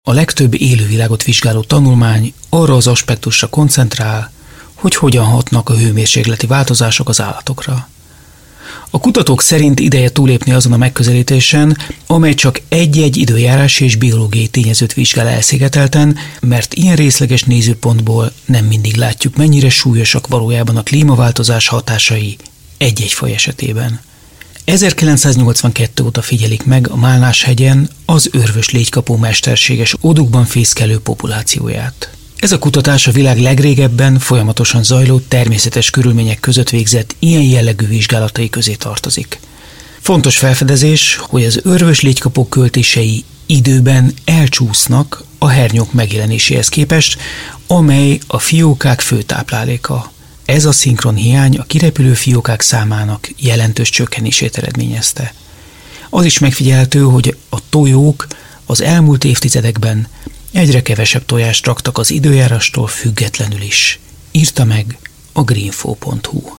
A legtöbb élővilágot vizsgáló tanulmány arra az aspektusra koncentrál, hogy hogyan hatnak a hőmérsékleti változások az állatokra. A kutatók szerint ideje túlépni azon a megközelítésen, amely csak egy-egy időjárási és biológiai tényezőt vizsgál elszigetelten, mert ilyen részleges nézőpontból nem mindig látjuk, mennyire súlyosak valójában a klímaváltozás hatásai egy-egy faj esetében. 1982 óta figyelik meg a Málnás-hegyen az örvös légykapó mesterséges odukban fészkelő populációját. Ez a kutatás a világ legrégebben folyamatosan zajló természetes körülmények között végzett ilyen jellegű vizsgálatai közé tartozik. Fontos felfedezés, hogy az örvös légykapók költései időben elcsúsznak a hernyók megjelenéséhez képest, amely a fiókák fő tápláléka. Ez a szinkron hiány a kirepülő fiókák számának jelentős csökkenését eredményezte. Az is megfigyelhető, hogy a tojók az elmúlt évtizedekben egyre kevesebb tojást raktak az időjárástól függetlenül is, írta meg a greenfo.hu.